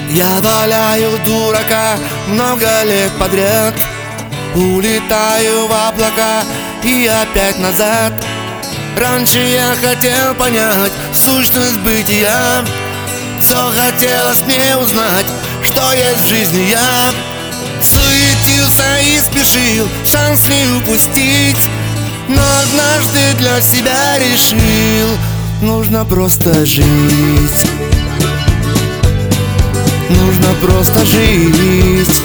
Я валяю дурака много лет подряд, улетаю в облака и опять назад. Раньше я хотел понять сущность бытия, все хотелось мне узнать, что есть в жизни я. Суетился и спешил шанс не упустить, но однажды для себя решил: нужно просто жить. Нужно просто жить.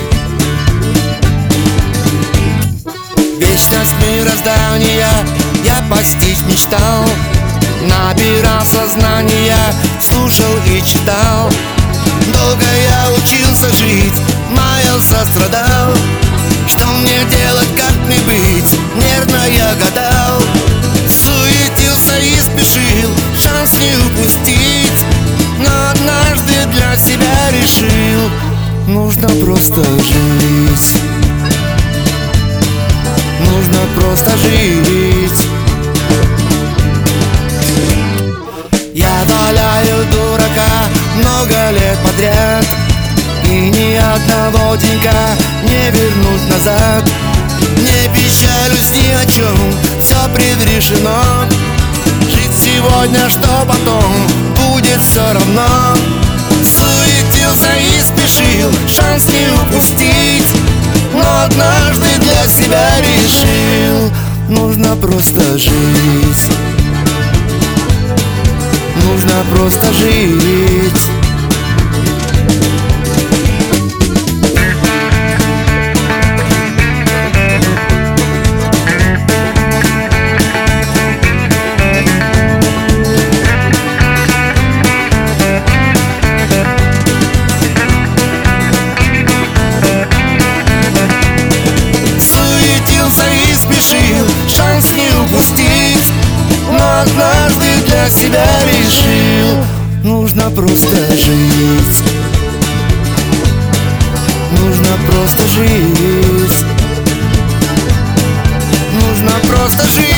Вечность мироздания я постичь мечтал, набирался знания, слушал и читал. Долго я учился жить, маялся, страдал. Что мне делать, как мне быть, нервно я гадал. Суетился и спешил шанс не упустить, но однажды для себя решил: нужно просто жить. Нужно просто жить. Я валяю дурака много лет подряд, и ни одного денька не вернуть назад. Не печалюсь ни о чем, все предрешено. Жить сегодня, что потом будет все равно. Суетился и спешил шанс не упустить, но однажды для себя решил: нужно просто жить. Нужно просто жить. Шанс не упустить, но однажды для себя решил: нужно просто жить. Нужно просто жить. Нужно просто жить.